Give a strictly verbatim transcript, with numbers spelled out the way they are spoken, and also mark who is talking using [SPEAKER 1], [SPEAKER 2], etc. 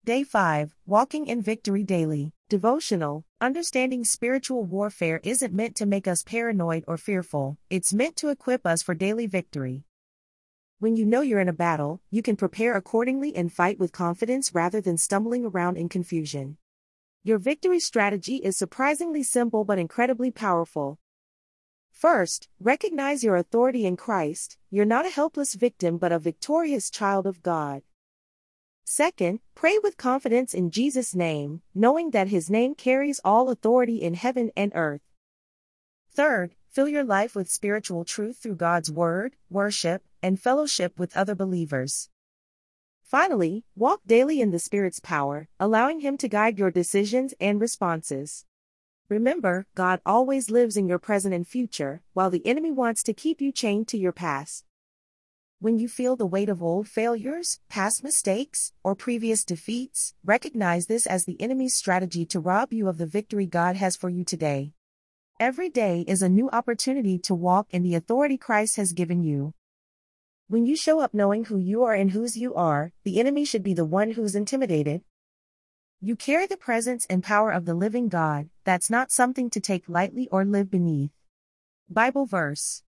[SPEAKER 1] Day five, Walking in Victory Daily. Devotional. Understanding spiritual warfare isn't meant to make us paranoid or fearful, it's meant to equip us for daily victory. When you know you're in a battle, you can prepare accordingly and fight with confidence rather than stumbling around in confusion. Your victory strategy is surprisingly simple but incredibly powerful. First, recognize your authority in Christ. You're not a helpless victim but a victorious child of God. Second, pray with confidence in Jesus' name, knowing that His name carries all authority in heaven and earth. Third, fill your life with spiritual truth through God's Word, worship, and fellowship with other believers. Finally, walk daily in the Spirit's power, allowing Him to guide your decisions and responses. Remember, God always lives in your present and future, while the enemy wants to keep you chained to your past. When you feel the weight of old failures, past mistakes, or previous defeats, recognize this as the enemy's strategy to rob you of the victory God has for you today. Every day is a new opportunity to walk in the authority Christ has given you. When you show up knowing who you are and whose you are, the enemy should be the one who's intimidated. You carry the presence and power of the living God. That's not something to take lightly or live beneath. Bible verse.